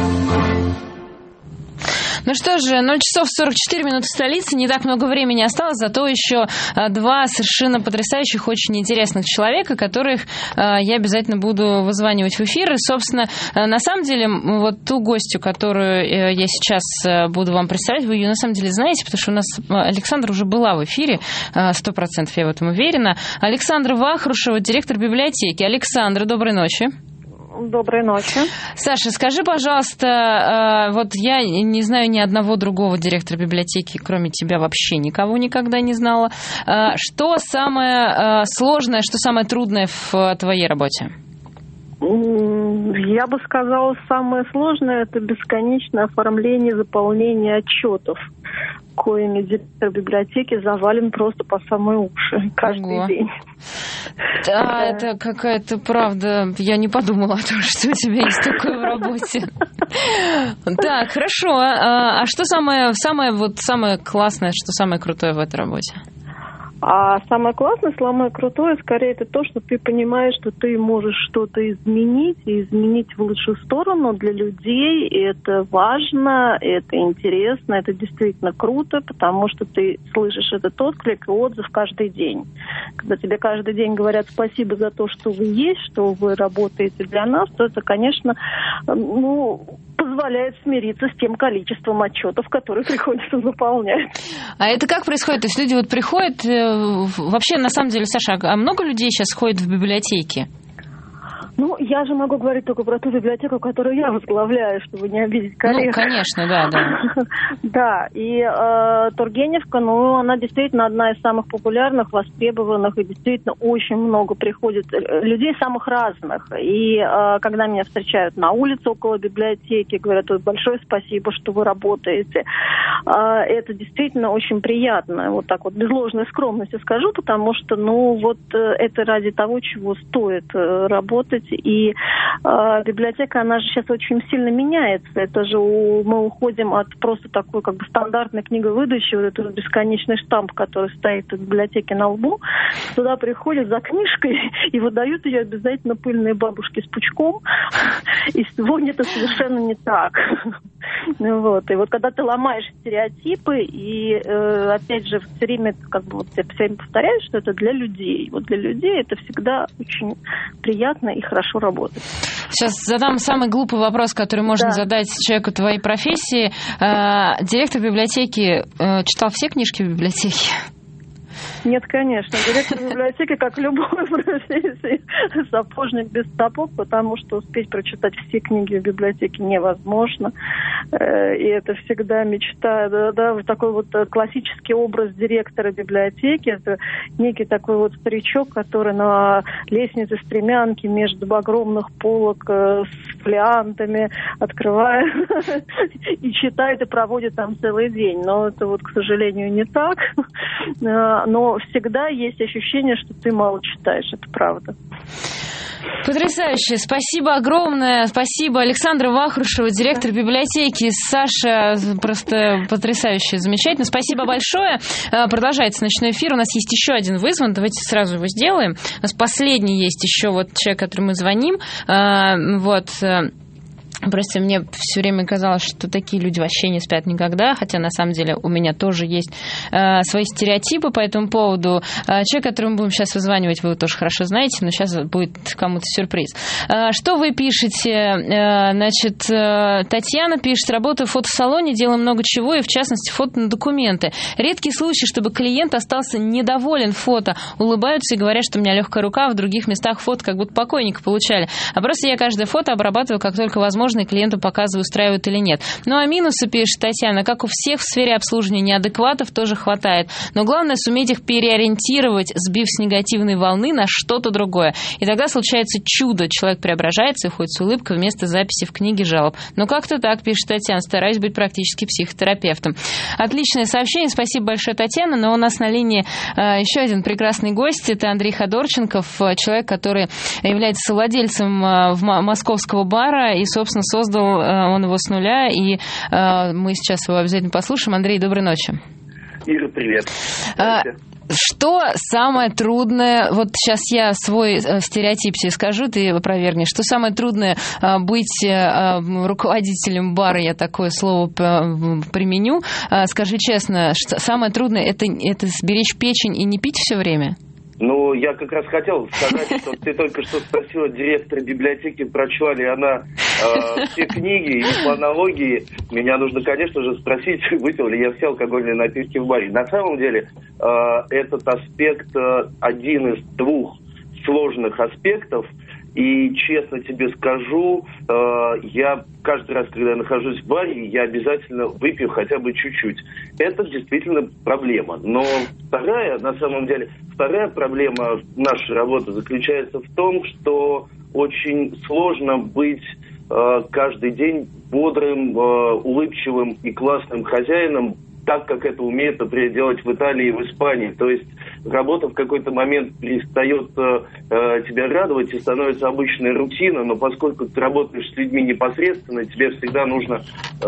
Ну что же, 0 часов 44 минуты в столице, не так много времени осталось, зато еще два совершенно потрясающих, очень интересных человека, которых я обязательно буду вызванивать в эфир. И, собственно, на самом деле, вот ту гостью, которую я сейчас буду вам представлять, вы ее на самом деле знаете, потому что у нас Александра уже была в эфире, 100% я в этом уверена. Александра Вахрушева, директор библиотеки. Александра, доброй ночи. Доброй ночи. Саша, скажи, пожалуйста, вот я не знаю ни одного другого директора библиотеки, кроме тебя, вообще никого никогда не знала. Что самое сложное, что самое трудное в твоей работе? Я бы сказала, самое сложное – это бесконечное оформление, заполнение отчетов, коими директор библиотеки завален просто по самые уши каждый день. Да, это какая-то правда. Я не подумала о том, что у тебя есть такое в работе. Так, хорошо. А что самое классное, что самое крутое в этой работе? А самое классное, самое крутое, скорее, это то, что ты понимаешь, что ты можешь что-то изменить, и изменить в лучшую сторону для людей. И это важно, это интересно, это действительно круто, потому что ты слышишь этот отклик и отзыв каждый день. Когда тебе каждый день говорят спасибо за то, что вы есть, что вы работаете для нас, то это, конечно, позволяет смириться с тем количеством отчетов, которые приходится заполнять. А это как происходит? То есть люди вот приходят... Вообще, на самом деле, Саша, а много людей сейчас ходит в библиотеки? Ну, я же могу говорить только про ту библиотеку, которую я возглавляю, чтобы не обидеть коллег. Ну, конечно, да. Да, и Тургеневка, она действительно одна из самых популярных, востребованных, и действительно очень много приходит людей самых разных. И когда меня встречают на улице около библиотеки, говорят: большое спасибо, что вы работаете. Это действительно очень приятно. Вот так вот, без ложной скромности скажу, потому что, это ради того, чего стоит работать. И библиотека, она же сейчас очень сильно меняется. Это же мы уходим от просто такой как бы стандартной книговыдачи, вот этот бесконечный штамп, который стоит в библиотеке на лбу. Туда приходят за книжкой и выдают ее обязательно пыльные бабушки с пучком. И сегодня это совершенно не так. Вот. И вот когда ты ломаешь стереотипы, и опять же все время я все время повторяю, что это для людей. Вот для людей это всегда очень приятно и хорошо работать. Сейчас задам самый глупый вопрос, который можно задать человеку твоей профессии. Директор библиотеки читал все книжки в библиотеке? Нет, конечно. Директор библиотеки, как любой профессии, сапожник без сапог, потому что успеть прочитать все книги в библиотеке невозможно. И это всегда мечта, такой вот классический образ директора библиотеки. Это некий такой вот старичок, который на лестнице стремянки между огромных полок с фолиантами открывает и читает, и проводит там целый день. Но это вот, к сожалению, не так. Но всегда есть ощущение, что ты мало читаешь, это правда. Потрясающе. Спасибо огромное. Спасибо, Александра Вахрушева, директор библиотеки. Саша, просто потрясающе, замечательно. Спасибо большое. Продолжается ночной эфир. У нас есть еще один вызван. Давайте сразу его сделаем. У нас последний есть еще человек, которому мы звоним. Просто мне все время казалось, что такие люди вообще не спят никогда, хотя на самом деле у меня тоже есть свои стереотипы по этому поводу. Человек, которому мы будем сейчас вызванивать, вы его тоже хорошо знаете, но сейчас будет кому-то сюрприз. Что вы пишете? Значит, Татьяна пишет: работаю в фотосалоне, делаю много чего, и в частности фото на документы. Редкий случай, чтобы клиент остался недоволен фото. Улыбаются и говорят, что у меня легкая рука, в других местах фото как будто покойника получали. А просто я каждое фото обрабатываю, как только возможно, и клиенту показываю, устраивает или нет. Ну а минусы, пишет Татьяна, как у всех в сфере обслуживания, неадекватов тоже хватает. Но главное суметь их переориентировать, сбив с негативной волны на что-то другое. И тогда случается чудо. Человек преображается и ходит с улыбкой вместо записи в книге жалоб. Ну как-то так, пишет Татьяна, стараюсь быть практически психотерапевтом. Отличное сообщение, спасибо большое, Татьяна. Но у нас на линии еще один прекрасный гость. Это Андрей Ходорченков, человек, который является совладельцем московского бара и, собственно, создал он его с нуля, и мы сейчас его обязательно послушаем. Андрей, доброй ночи. Ира, привет. Что самое трудное, вот сейчас я свой стереотип себе скажу, ты опровергни, что самое трудное быть руководителем бара, я такое слово применю, скажи честно, что самое трудное это сберечь печень и не пить все время? Ну, я как раз хотел сказать, что ты только что спросила директора библиотеки, прочла ли она все книги и по аналогии. Меня нужно, конечно же, спросить, выпил ли я все алкогольные напитки в баре. На самом деле, этот аспект один из двух сложных аспектов. И честно тебе скажу, я каждый раз, когда я нахожусь в баре, я обязательно выпью хотя бы чуть-чуть. Это действительно проблема. Но вторая проблема нашей работы заключается в том, что очень сложно быть каждый день бодрым, улыбчивым и классным хозяином, так, как это умеют, например, делать в Италии и в Испании. То есть работа в какой-то момент перестает тебя радовать и становится обычной рутиной, но поскольку ты работаешь с людьми непосредственно, тебе всегда нужно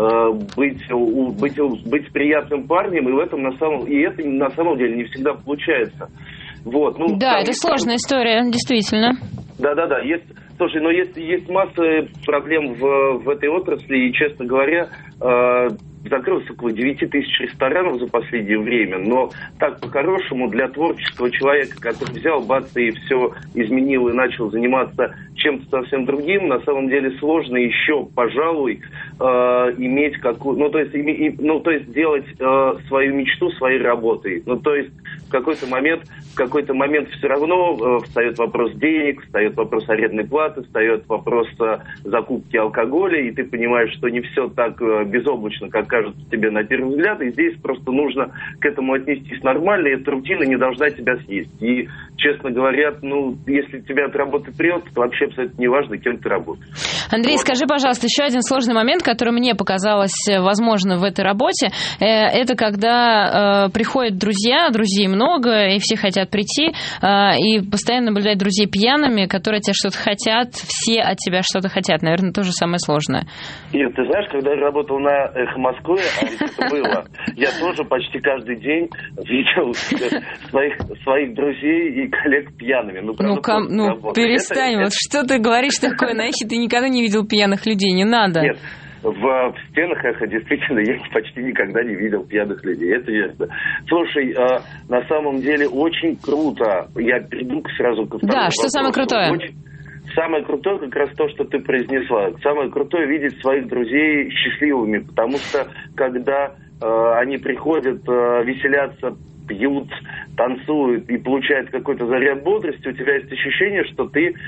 быть приятным парнем, и это на самом деле не всегда получается. Вот. Это сложная история, действительно. Да. Слушай, но есть масса проблем в этой отрасли, и, честно говоря, закрылось около 9 тысяч ресторанов за последнее время, но так по-хорошему для творческого человека, который взял, бац, и все изменил и начал заниматься чем-то совсем другим, на самом деле сложно еще, пожалуй, иметь какую... то есть делать свою мечту своей работой. То есть в какой-то момент все равно встает вопрос денег, встает вопрос арендной платы, встает вопрос закупки алкоголя, и ты понимаешь, что не все так безоблачно, как кажется тебе на первый взгляд, и здесь просто нужно к этому отнестись нормально, и эта рутина не должна тебя съесть. И, честно говоря, если тебя от работы прет, то вообще абсолютно не важно, кем ты работаешь. Андрей, скажи, пожалуйста, еще один сложный момент, который мне показалось возможно в этой работе, это когда приходят друзей много, и все хотят прийти, и постоянно наблюдать друзей пьяными, которые от тебя что-то хотят, все от тебя что-то хотят. Наверное, то же самое сложное. Ир, ты знаешь, когда я работал на «Эхо Москвы», это было, я тоже почти каждый день видел своих друзей и коллег пьяными. Перестань, что ты говоришь такое, значит, ты никогда не видел пьяных людей, не надо. Нет. В стенах «Эхо» действительно я почти никогда не видел пьяных людей, это ясно. Слушай, на самом деле очень круто, я перейду сразу ко второму вопросу. Что самое крутое? Самое крутое как раз то, что ты произнесла. Самое крутое видеть своих друзей счастливыми, потому что когда они приходят веселятся, пьют, танцуют и получают какой-то заряд бодрости, у тебя есть ощущение, что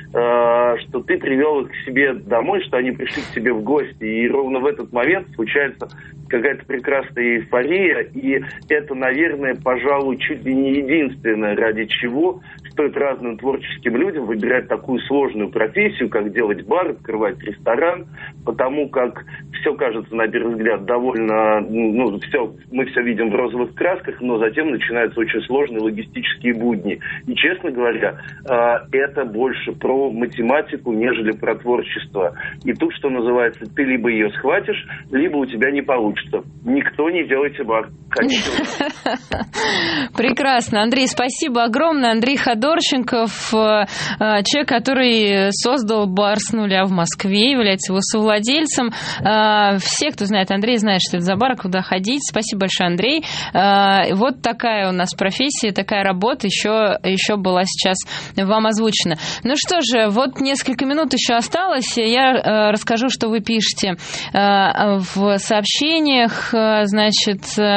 ты привел их к себе домой, что они пришли к тебе в гости. И ровно в этот момент случается какая-то прекрасная эйфория. И это, наверное, пожалуй, чуть ли не единственное, ради чего стоит разным творческим людям выбирать такую сложную профессию, как делать бар, открывать ресторан, потому как все кажется, на первый взгляд, довольно... мы все видим в розовых красках, но затем начинаются очень сложные логистические будни. И, честно говоря, это больше про математику, нежели про творчество. И тут, что называется, ты либо ее схватишь, либо у тебя не получится. Никто не делайте бар. Прекрасно. Андрей, спасибо огромное. Андрей Ходорченков, человек, который создал бар с нуля в Москве, является его совладельцем. Все, кто знает Андрея, знают, что это за бар, куда ходить. Спасибо большое, Андрей. Вот такая у нас профессия, такая работа еще была сейчас вам озвучена. Ну что же, вот несколько минут еще осталось. Я расскажу, что вы пишете в сообщениях. Значит...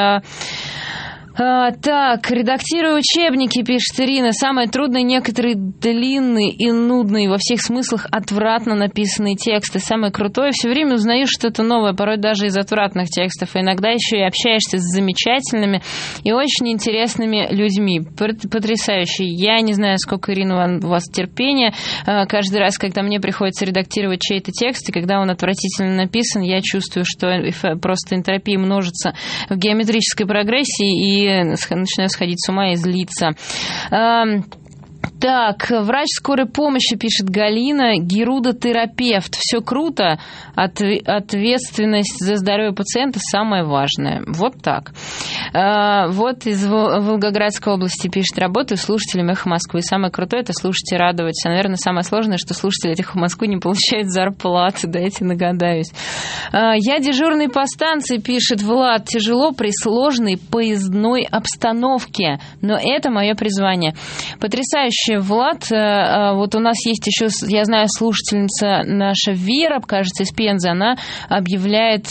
Так, редактирую учебники, пишет Ирина. Самое трудное — некоторые длинные и нудные, во всех смыслах отвратно написанные тексты. Самое крутое — все время узнаешь что-то новое, порой даже из отвратных текстов. И иногда еще и общаешься с замечательными и очень интересными людьми. Потрясающе. Я не знаю, сколько, Ирина, у вас терпения. Каждый раз, когда мне приходится редактировать чей-то текст, и когда он отвратительно написан, я чувствую, что просто энтропия множится в геометрической прогрессии, и начинаю сходить с ума и злиться. Так, врач скорой помощи, пишет Галина, герудотерапевт. Все круто, ответственность за здоровье пациента самое важное. Вот так. Вот из Волгоградской области пишет, работаю слушателем «Эхо Москвы». Самое крутое — это слушать и радоваться. Наверное, самое сложное, что слушатели «Эхо Москвы» не получают зарплаты. Дайте нагадаюсь. Я дежурный по станции, пишет Влад. Тяжело при сложной поездной обстановке, но это мое призвание. Потрясающе, Влад. Вот у нас есть еще, я знаю, слушательница наша Вера, кажется, из Пензы, она объявляет,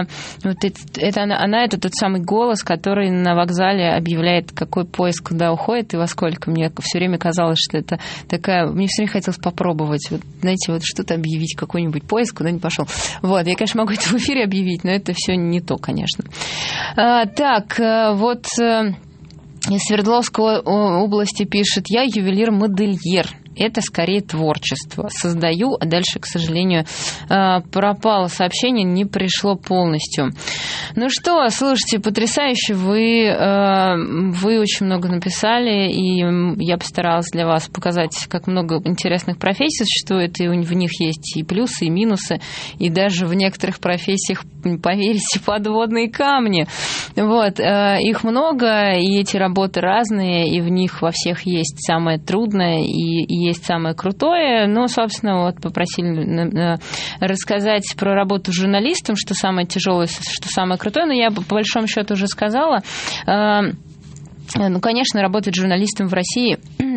она это тот самый голос, который на вокзале объявляет, какой поезд куда уходит и во сколько. Мне все время казалось, что это такая... Мне все время хотелось попробовать, вот, знаете, вот что-то объявить, какой-нибудь поезд куда-нибудь пошел. Вот, я, конечно, могу это в эфире объявить, но это все не то, конечно. Так, вот... Из Свердловской области пишет, я ювелир-модельер. Это скорее творчество. Создаю, а дальше, к сожалению, пропало сообщение, не пришло полностью. Ну что, слушайте, потрясающе, вы очень много написали, и я постаралась для вас показать, как много интересных профессий существует, и в них есть и плюсы, и минусы, и даже в некоторых профессиях, поверьте, подводные камни. Вот, их много, и эти работы разные, и в них во всех есть самое трудное, и есть самое крутое. Но, собственно, вот попросили рассказать про работу журналистом, что самое тяжелое, что самое крутое. Но я, по большому счету, уже сказала. Ну, конечно, работать журналистом в России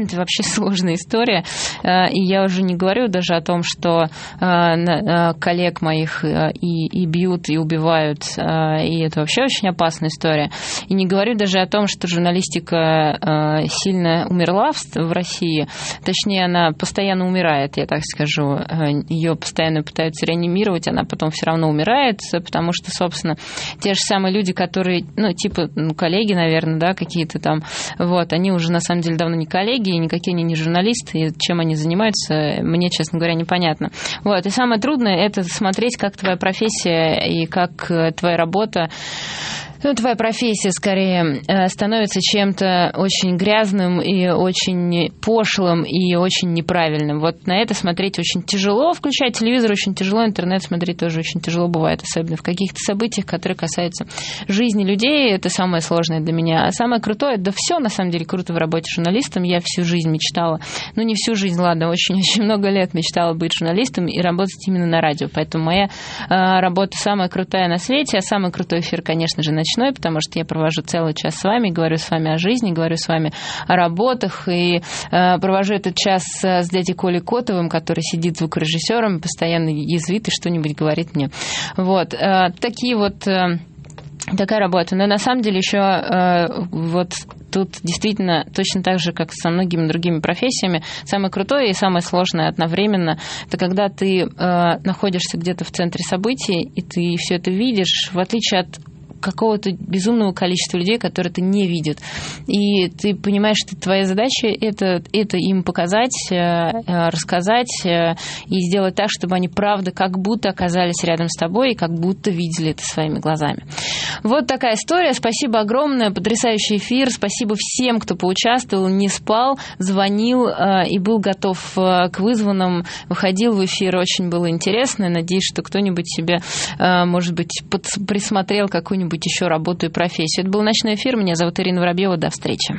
это вообще сложная история. И я уже не говорю даже о том, что коллег моих и бьют, и убивают, и это вообще очень опасная история. И не говорю даже о том, что журналистика сильно умерла в России. Точнее, она постоянно умирает, я так скажу. Ее постоянно пытаются реанимировать, она потом все равно умирает, потому что, собственно, те же самые люди, которые, коллеги, наверное, да, какие-то там, вот, они уже на самом деле давно не коллеги, и никакие они не журналисты, и чем они занимаются, мне, честно говоря, непонятно. Вот, и самое трудное — это смотреть, как твоя профессия и как твоя работа, твоя профессия, скорее, становится чем-то очень грязным и очень пошлым и очень неправильным. Вот на это смотреть очень тяжело, включать телевизор очень тяжело, интернет смотреть тоже очень тяжело бывает, особенно в каких-то событиях, которые касаются жизни людей. Это самое сложное для меня. А самое крутое, да все на самом деле круто в работе журналистом. Я всю жизнь мечтала, не всю жизнь, ладно, очень-очень много лет мечтала быть журналистом и работать именно на радио. Поэтому моя работа самая крутая на свете, а самый крутой эфир, конечно же, ночной, потому что я провожу целый час с вами, говорю с вами о жизни, говорю с вами о работах, и провожу этот час с дядей Колей Котовым, который сидит звукорежиссером, постоянно язвит и что-нибудь говорит мне. Вот. Такая работа. Но на самом деле еще тут действительно точно так же, как со многими другими профессиями, самое крутое и самое сложное одновременно — это когда ты находишься где-то в центре событий, и ты все это видишь, в отличие от какого-то безумного количества людей, которые это не видят. И ты понимаешь, что твоя задача — это им показать, рассказать и сделать так, чтобы они, правда, как будто оказались рядом с тобой и как будто видели это своими глазами. Вот такая история. Спасибо огромное. Потрясающий эфир. Спасибо всем, кто поучаствовал, не спал, звонил и был готов к вызванным, выходил в эфир. Очень было интересно. Надеюсь, что кто-нибудь себе, может быть, присмотрел какую-нибудь еще работу и профессию. Это был ночной эфир. Меня зовут Ирина Воробьева. До встречи.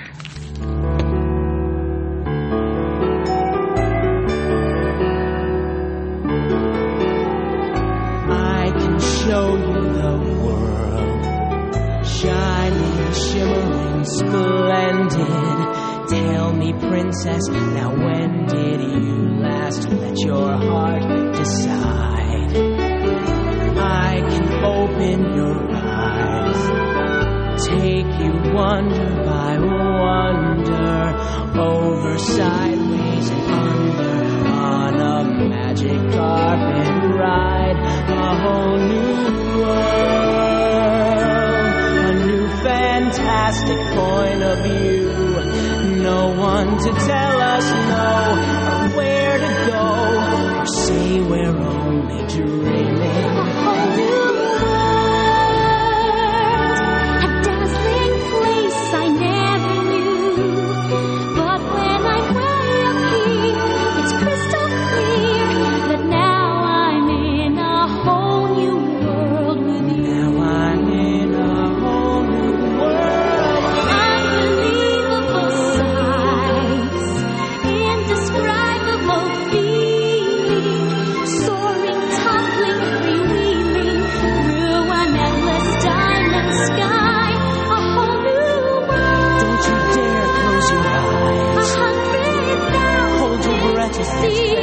Show you the world, shining, shimmering, splendid. Tell me, princess, now when did you last let your heart decide? I can open your eyes, take you wonder by wonder, over, sideways, and under, on a magic carpet ride, a whole new world, a new fantastic point of view. No one to tell us no, or where to go, or say we're only dreaming. A whole new world, a dazzling place I never knew. But when I'm way up here, it's crystal clear that now I'm in a whole new world with you. Now I'm in a whole new world. Unbelievable sights, indescribable feeling, soaring, toppling, freewheeling through an endless diamond sky. A whole new world. Don't you dare close your eyes. 100,000 hold your breath to see.